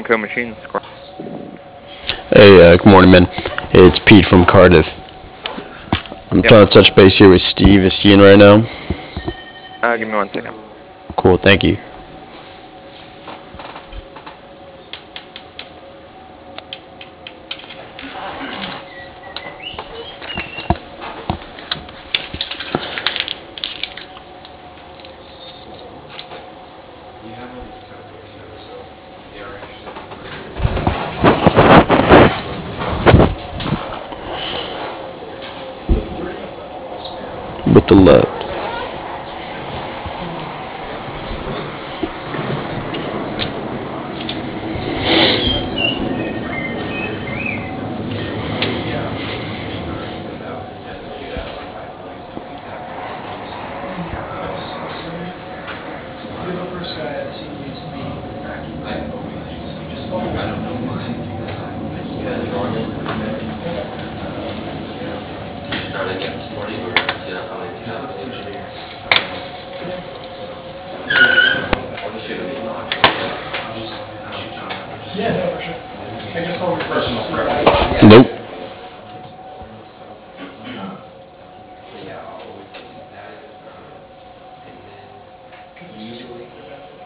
Simcoe Machines. Hey, good morning, man. It's Pete from Cardiff. I'm Yep. trying to touch base here with Steve. Is he in right now? Give me 1 second. Cool, thank you. With the love. Nope.